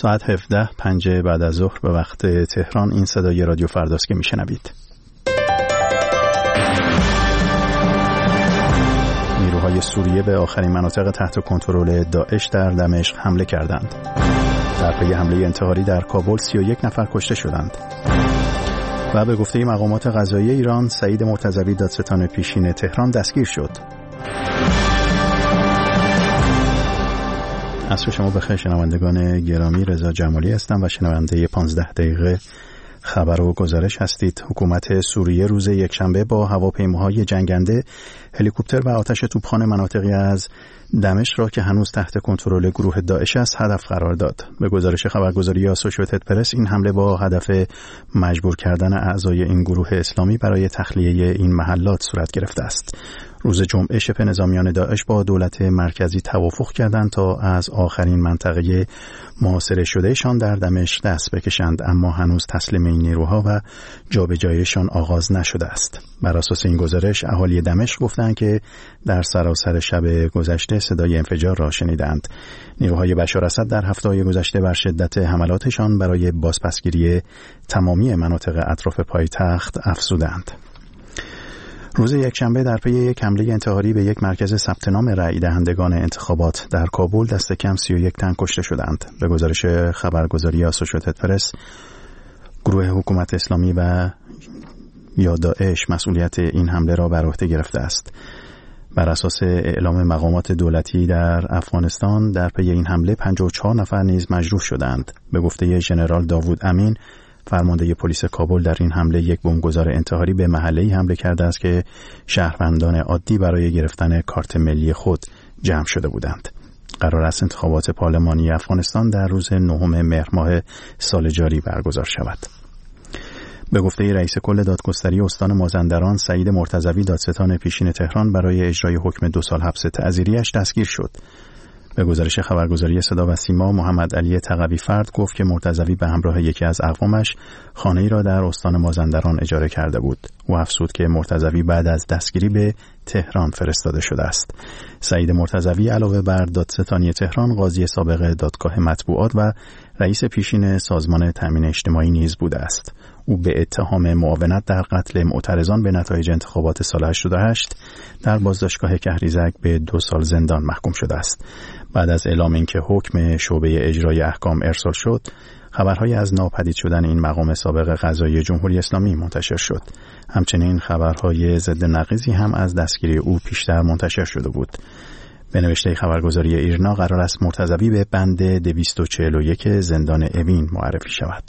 ساعت 17:05 بعد از ظهر به وقت تهران. این صدای رادیو فرداست که میشنوید. نیروهای سوریه به آخرین مناطق تحت کنترل داعش در دمشق حمله کردند. در پی حمله انتحاری در کابل 31 نفر کشته شدند. و به گفته مقامات قضایی ایران، سعید مرتضوی دادستان پیشین تهران دستگیر شد. عصر شما بخیر شنوندگان گرامی، رضا جمالی هستم و شنونده 15 دقیقه خبر و گزارش هستید. حکومت سوریه روز یکشنبه با هواپیماهای جنگنده، هلیکوپتر و آتش توپخانه مناطقی از دمشق را که هنوز تحت کنترل گروه داعش است هدف قرار داد. به گزارش خبرگزاری آسوشییتد پرس، این حمله با هدف مجبور کردن اعضای این گروه اسلامی برای تخلیه این محلات صورت گرفته است. روز جمعه شبه نظامیان داعش با دولت مرکزی توافق کردند تا از آخرین منطقه محاصره شدهشان در دمشق دست بکشند، اما هنوز تسلیم این نیروها و جابجاییشان آغاز نشده است. بر اساس این گزارش، اهالی دمشق گفتند که در سراسر شب گذشته صدای انفجار را شنیدند. نیروهای بشار اسد در هفته‌های گذشته بر شدت حملاتشان برای بازپسگیری تمامی مناطق اطراف پایتخت افزودند. روز یکشنبه در پی یک حمله انتحاری به یک مرکز ثبت نام رأی دهندگان انتخابات در کابل دست کم 31 تن کشته شدند. به گزارش خبرگزاری آسوشییتد پرس، گروه حکومت اسلامی و یا داعش مسئولیت این حمله را بر عهده گرفته است. بر اساس اعلام مقامات دولتی در افغانستان، در پی این حمله 54 نفر نیز مجروح شدند. به گفته ژنرال داوود امین، فرمانده پلیس کابل، در این حمله یک بمبگذار انتحاری به محله‌ای حمله کرده است که شهروندان عادی برای گرفتن کارت ملی خود جمع شده بودند. قرار است انتخابات پارلمانی افغانستان در روز 9 مهر ماه سال جاری برگزار شود. به گفته رئیس کل دادگستری استان مازندران، سعید مرتضوی دادستان پیشین تهران برای اجرای حکم 2 سال حبس تعزیری‌اش دستگیر شد. به گزارش خبرگزاری صدا و سیما، محمد علی تقوی فرد گفت که مرتضوی به همراه یکی از اقوامش خانه‌ای را در استان مازندران اجاره کرده بود. او افزود که مرتضوی بعد از دستگیری به تهران فرستاده شده است. سعید مرتضوی علاوه بر دادستانی تهران، قاضی سابق دادگاه مطبوعات و رئیس پیشین سازمان تامین اجتماعی نیز بوده است. او به اتهام معاونت در قتل معترضان به نتایج انتخابات سال 88 در بازداشتگاه کهریزک به 2 سال زندان محکوم شده است. بعد از اعلام اینکه حکم شعبه اجرای احکام ارسال شد، خبرهای از ناپدید شدن این مقام سابق قضایی جمهوری اسلامی منتشر شد. همچنین خبرهای ضد نقیضی هم از دستگیری او پیشتر منتشر شده بود. به نوشته خبرگزاری ایرنا، قرار است مرتضوی به بند 241 زندان اوین معرفی شود.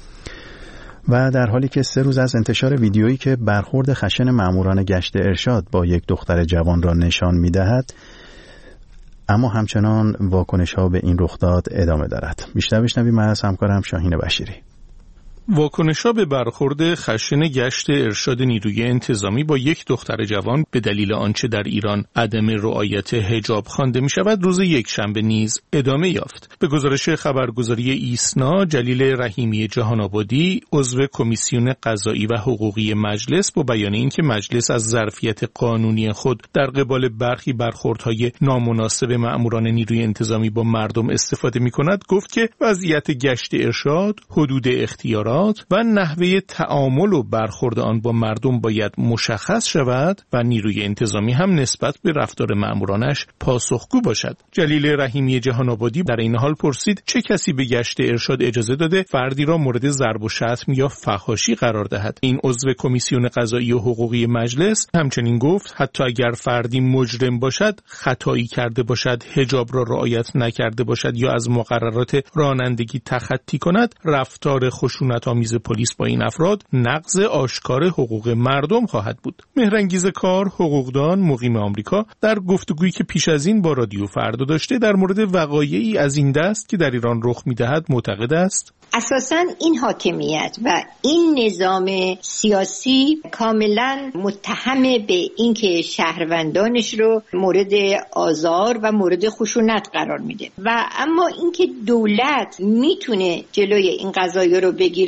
و در حالی که 3 روز از انتشار ویدیویی که برخورد خشن ماموران گشت ارشاد با یک دختر جوان را نشان می‌دهد، اما همچنان واکنش‌ها به این رخداد ادامه دارد. بیشتر بشنویم از همکارم شاهین بشیری. واکنش‌ها به برخورد خشن گشت ارشاد نیروی انتظامی با یک دختر جوان به دلیل آنچه در ایران عدم رعایت حجاب خوانده می‌شود، روز یکشنبه نیز ادامه یافت. به گزارش خبرگزاری ایسنا، جلیل رحیمی جهان‌آبادی، عضو کمیسیون قضایی و حقوقی مجلس، با بیان اینکه مجلس از ظرفیت قانونی خود در قبال برخی برخوردهای نامناسب مأموران نیروی انتظامی با مردم استفاده می‌کند، گفت که وضعیت گشت ارشاد، حدود اختیارات و نحوه تعامل و برخورد آن با مردم باید مشخص شود و نیروی انتظامی هم نسبت به رفتار مأمورانش پاسخگو باشد. جلیل رحیمی جهان‌آبادی در این حال پرسید چه کسی به گشت ارشاد اجازه داده فردی را مورد ضرب و شتم یا فحاشی قرار دهد. این عضو کمیسیون قضایی و حقوقی مجلس همچنین گفت حتی اگر فردی مجرم باشد، خطایی کرده باشد، حجاب را رعایت نکرده باشد یا از مقررات رانندگی تخطی کند، رفتار خشونت آمیز پلیس با این افراد نقض آشکار حقوق مردم خواهد بود. مهرانگیز کار، حقوقدان مقیم آمریکا، در گفتگویی که پیش از این با رادیو فردا داشته در مورد وقایعی از این دست که در ایران رخ می‌دهد معتقد است اساساً این حاکمیت و این نظام سیاسی کاملاً متهم به اینکه شهروندانش رو مورد آزار و مورد خشونت قرار میده و اما اینکه دولت میتونه جلوی این قضایا رو بگیره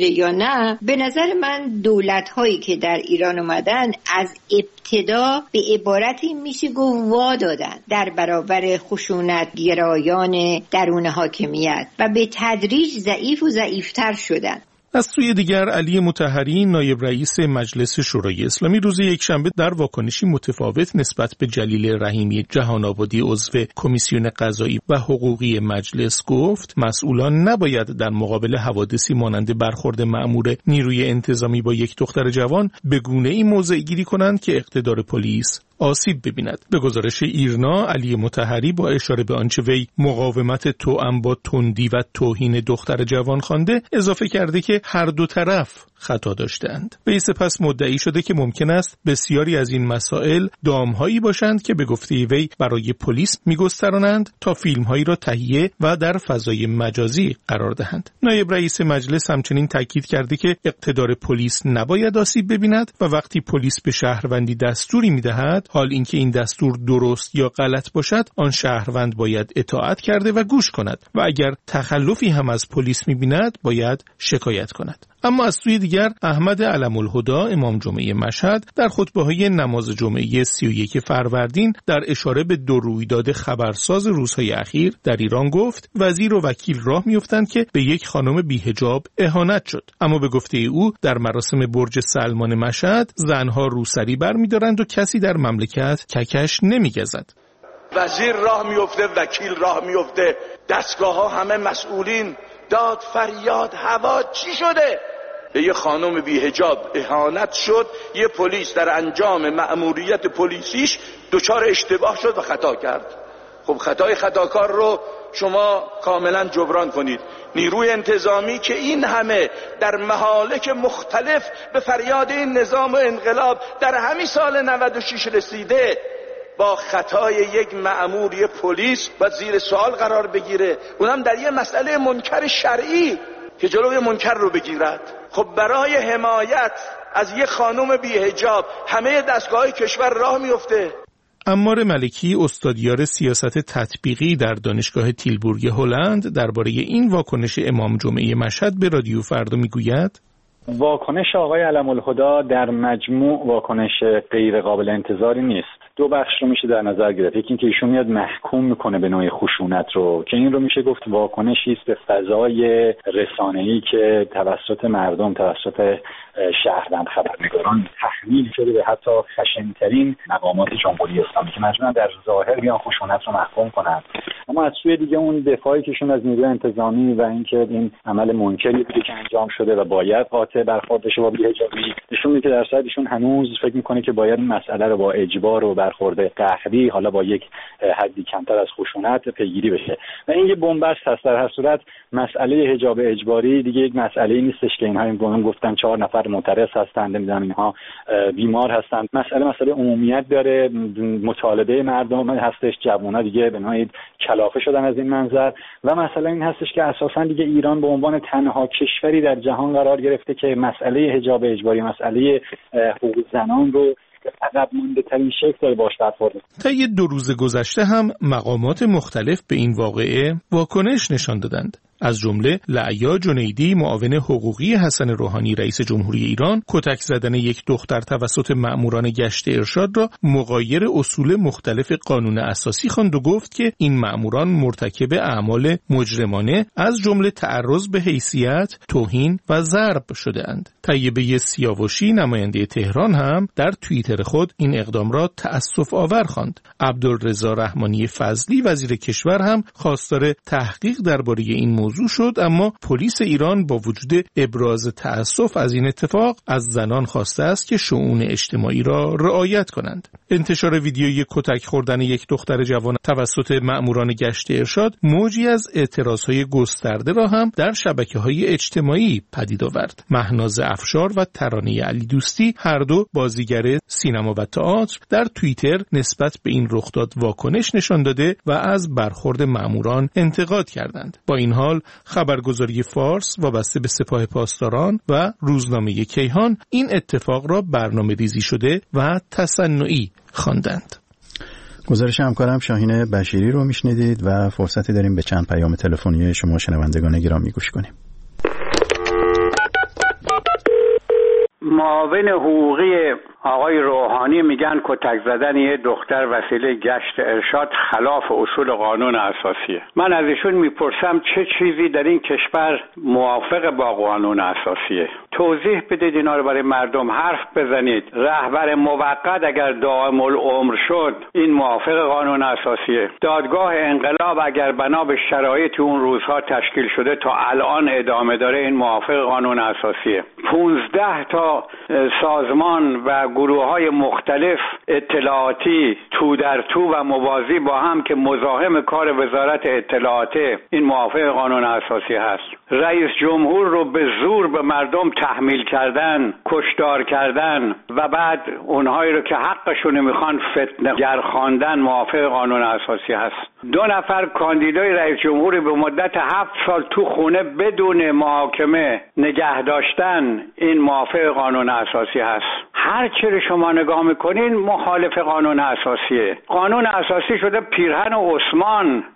میره یا نه، به نظر من دولت‌هایی که در ایران اومدن از ابتدا به عبارتی میشه گفت وا دادن در برابر خشونت گرایان درون حاکمیت و به تدریج ضعیف و ضعیفتر شدن. از سوی دیگر علی مطهری نایب رئیس مجلس شورای اسلامی روز یکشنبه در واکنشی متفاوت نسبت به جلیل رحیمی جهان‌آبادی عضو کمیسیون قضایی و حقوقی مجلس گفت مسئولان نباید در مقابل حوادثی مانند برخورد مأمور نیروی انتظامی با یک دختر جوان به گونه‌ای موضع گیری کنند که اقتدار پلیس آسیب ببیند. به گزارش ایرنا، علی مطهری با اشاره به آنچه وی مقاومت توأم با تندی و توهین دختر جوان خوانده، اضافه کرده که هر دو طرف خطا داشتند. وی سپس مدعی شده که ممکن است بسیاری از این مسائل دامهایی باشند که به گفته وی برای پلیس میگسترانند تا فیلمهایی را تهیه و در فضای مجازی قرار دهند. نایب رئیس مجلس همچنین تاکید کرده که اقتدار پلیس نباید آسیب ببیند و وقتی پلیس به شهروندی دستوری میدهد، حال اینکه این دستور درست یا غلط باشد، آن شهروند باید اطاعت کرده و گوش کند و اگر تخلفی هم از پلیس می‌بیند باید شکایت کند. اما از سوی دیگر احمد علم الهدی امام جمعه مشهد در خطبه‌های نماز جمعه 31 فروردین در اشاره به دو رویداد خبرساز روزهای اخیر در ایران گفت وزیر و وکیل راه می‌افتند که به یک خانم بی‌حجاب اهانت شد، اما به گفته او در مراسم برج سلمان مشهد زنها روسری برمی‌دارند و کسی در مملکت ککش نمی‌گزد. وزیر راه میفته، وکیل راه میفته، دستگاه‌ها همه مسئولین، داد فریاد هوا چی شده؟ به یه خانم بی حجاب اهانت شد، یه پلیس در انجام مأموریت پلیسیش دچار اشتباه شد و خطا کرد. خب خطای خطاکار رو شما کاملا جبران کنید. نیروی انتظامی که این همه در مهالک مختلف به فریاد این نظام و انقلاب در همین سال 96 رسیده، با خطای یک مأمور پلیس باید زیر سوال قرار بگیره، اونم در یه مسئله منکر شرعی که جلوی منکر رو بگیرد. خب برای حمایت از یک خانم بی حجاب همه دستگاه‌های کشور راه میفته. عمار ملکی استادیار سیاست تطبیقی در دانشگاه تیلبورگ هلند درباره این واکنش امام جمعه مشهد به رادیو فردا میگوید: واکنش آقای علم الهدی در مجموع واکنش غیر قابل انتظاری نیست. دو بخش رو میشه در نظر گرفت. یکی اینکه ایشون میاد محکوم میکنه به نوع خشونت رو که این رو میشه گفت واکنشی است به فضای رسانه‌ای که توسط مردم، توسط شهروند خبرنگاران تحمیل شده به حتی خشن‌ترین مقامات جمهوری اسلامی که مجبورن در ظاهر بیان خشونت رو محکوم کنن، اما از سوی دیگه اون دفاعی کهشون از نیروی انتظامی و اینکه این عمل منکری بوده که انجام شده و باید قاطع برخورد بشه با بی‌حجابی، نشون میده که در صد ایشون هنوز فکر میکنه که باید این مسئله رو با اجبار و برخورد قهری، حالا با یک حدی کمتر از خشونت پیگیری بشه و این یه بنبست هست. در هر صورت مسئله حجاب اجباری دیگه یک مسئله نیستش که اینها گفتن 4 نفر معترض هستند، نمیدونم اینها بیمار هستند. مسئله عمومیت داره، مطالبه مردم هستش، جوونا دیگه به نوعی کلافه شدن از این منظر و مسئله این هستش که اساسا دیگه ایران به عنوان تنها کشوری در جهان قرار گرفته که مسئله حجاب اجباری، مسئله حقوق زنان رو عقب مونده ترین شکل داره باش برخورد. طی 2 روز گذشته هم مقامات مختلف به این واقعه واکنش نشان دادند. از جمله لعیا جنیدی معاون حقوقی حسن روحانی رئیس جمهوری ایران کتک زدن یک دختر توسط مأموران گشت ارشاد را مغایر اصول مختلف قانون اساسی خواند و گفت که این مأموران مرتکب اعمال مجرمانه از جمله تعرض به حیثیت، توهین و ضرب شده‌اند. طیبه سیاوشی نماینده تهران هم در توییتر خود این اقدام را تأسف آور خواند. عبدالرضا رحمانی فضلی وزیر کشور هم خواستار تحقیق درباره این موضوع شد، اما پلیس ایران با وجود ابراز تأسف از این اتفاق از زنان خواسته است که شؤون اجتماعی را رعایت کنند. انتشار ویدیوی کتک خوردن یک دختر جوان توسط مأموران گشت ارشاد موجی از اعتراضهای گسترده را هم در شبکه‌های اجتماعی پدید آورد. مهناز افشار و ترانه علی دوستی هر دو بازیگر سینما و تئاتر در توییتر نسبت به این رخداد واکنش نشان داده و از برخورد مأموران انتقاد کردند. با این حال خبرگزاری فارس وابسته به سپاه پاسداران و روزنامه کیهان این اتفاق را برنامه‌ریزی شده و تصنعی خواندند. گزارش همکارم شاهین بشیری رو میشنیدید و فرصتی داریم به چند پیام تلفنی شما شنوندگان گرامی گوش کنیم. معاون حقوقی آقای روحانی میگن کتک زدن یه دختر وسیله گشت ارشاد خلاف اصول قانون اساسیه. من از ایشون میپرسم چه چیزی در این کشور موافق با قانون اساسیه؟ توضیح بدید اینا رو برای مردم، حرف بزنید. رهبر موقت اگر دائم العمر شد این موافق قانون اساسیه. دادگاه انقلاب اگر بنا به شرایط اون روزها تشکیل شده تا الان ادامه داره این موافق قانون اساسیه. 15 تا سازمان و گروه‌های مختلف اطلاعاتی تو در تو و موازی با هم که مزاحم کار وزارت اطلاعاته این موافق قانون اساسی هست. رئیس جمهور رو به زور به مردم تحمیل کردن، کشتار کردن و بعد اونهایی رو که حقشون میخوان فتنه‌گر خواندن موافق قانون اساسی هست. 2 نفر کاندیدای رئیس جمهوری به مدت 7 سال تو خونه بدون محاکمه نگه داشتن این موافق قانون اساسی هست. هر چی رو شما نگاه میکنین مخالف قانون اساسیه. قانون اساسی شده پیرهن عثمان.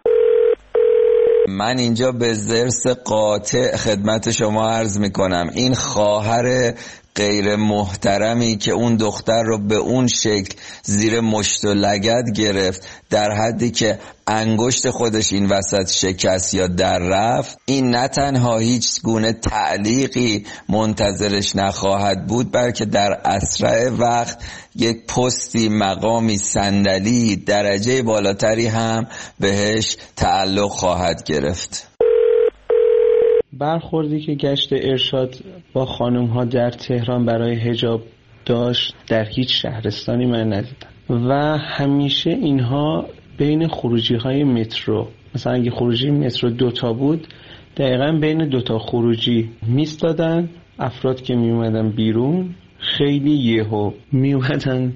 من اینجا به ضرس قاطع خدمت شما عرض میکنم این خواهر غیر محترمی که اون دختر رو به اون شکل زیر مشت و لگد گرفت در حدی که انگشت خودش این وسط شکست یا در رفت، این نه تنها هیچ گونه تعلیقی منتظرش نخواهد بود بلکه در اسرع وقت یک پستی، مقامی، صندلی درجه بالاتری هم بهش تعلق خواهد گرفت. برخوردی که گشت ارشاد با خانم ها در تهران برای حجاب داشت در هیچ شهرستانی من ندیدم و همیشه اینها بین خروجی های مترو، مثلا اگه خروجی مترو 2 بود دقیقا بین 2 خروجی میستادن. افراد که میومدن بیرون خیلی یهو میومدن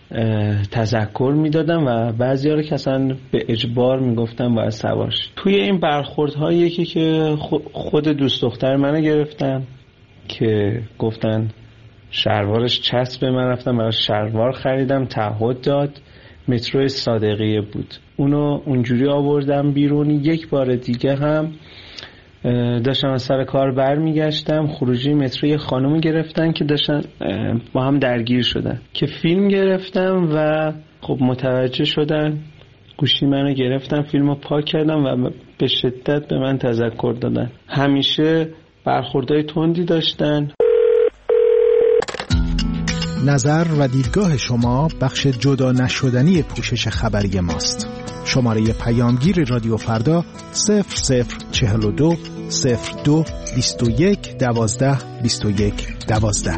تذکر میدادن و بعضی ها رو که اصلا به اجبار میگفتن باید سوار شید. توی این برخوردهای یکی که خود دوست دختر منو گرفتن که گفتن شلوارش چسب من، رفتم برای شلوار خریدم، تعهد داد، مترو صادقیه بود، اونو اونجوری آوردم بیرون. یک بار دیگه هم داشتم از سر کار برمیگشتم، خروجی مترو خانومی گرفتن که داشتن با هم درگیر شدن که فیلم گرفتم و خب متوجه شدن، گوشی منو گرفتن، فیلمو پاک کردم و به شدت به من تذکر دادن. همیشه برخوردهای تندی داشتن. نظر و دیدگاه شما بخش جدا نشدنی پوشش خبری ماست. شماره پیامگیر رادیو فردا 0042 02 21 12 21 12.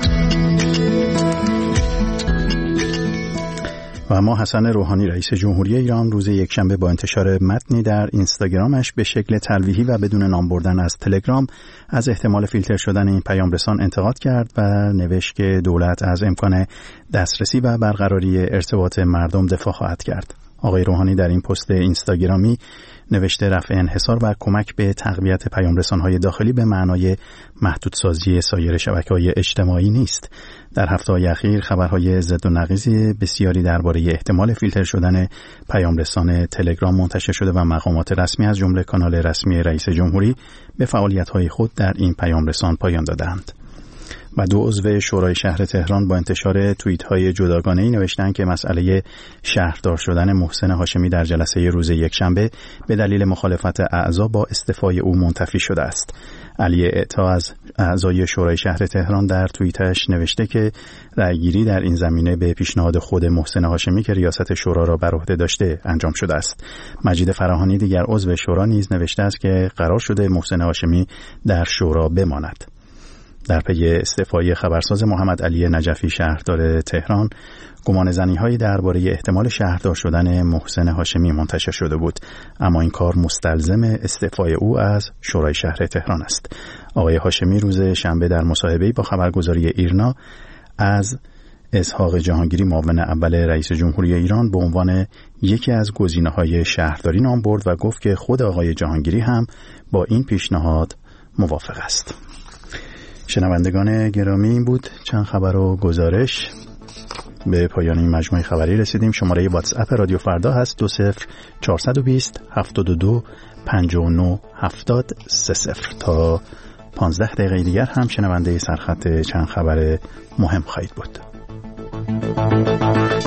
و اما حسن روحانی رئیس جمهوری ایران روز یکشنبه با انتشار متنی در اینستاگرامش به شکل تلویحی و بدون نام بردن از تلگرام از احتمال فیلتر شدن این پیام رسان انتقاد کرد و نوشت که دولت از امکان دسترسی و برقراری ارتباط مردم دفاع خواهد کرد. آقای روحانی در این پست اینستاگرامی نوشته رفع انحصار و کمک به تقویت پیامرسان‌های داخلی به معنای محدودسازی سایر شبکه‌های اجتماعی نیست. در هفته‌های اخیر خبرهای ضد و نقیض بسیاری درباره احتمال فیلتر شدن پیامرسان تلگرام منتشر شده و مقامات رسمی از جمله کانال رسمی رئیس جمهوری به فعالیت‌های خود در این پیامرسان پایان دادند. و 2 عضو شورای شهر تهران با انتشار توییت‌های جداگانه‌ای نوشتند که مسئله شهردار شدن محسن هاشمی در جلسه روز یکشنبه به دلیل مخالفت اعضا با استعفای او منتفی شده است. علی اعطا از اعضای شورای شهر تهران در توییتش نوشته که رأیگیری در این زمینه به پیشنهاد خود محسن هاشمی که ریاست شورا را بر عهده داشته انجام شده است. مجید فراهانی دیگر عضو شورا نیز نوشته است که قرار شده محسن هاشمی در شورا بماند. در پی استعفای خبرساز محمد علی نجفی شهردار تهران، گمانه‌زنی‌هایی درباره احتمال شهردار شدن محسن هاشمی منتشر شده بود، اما این کار مستلزم استعفای او از شورای شهر تهران است. آقای هاشمی روز شنبه در مصاحبه‌ای با خبرگزاری ایرنا از اسحاق جهانگیری معاون اول رئیس جمهوری ایران به عنوان یکی از گزینه‌های شهرداری نام برد و گفت که خود آقای جهانگیری هم با این پیشنهاد موافق است. شنوندگان گرامی، این بود چند خبر و گزارش. به پایان این مجموعه خبری رسیدیم. شماره واتس اپ رادیو فردا هست 20420 72 59 70 30. تا 15 دقیقه دیگر هم شنونده سرخط چند خبر مهم خواهید بود.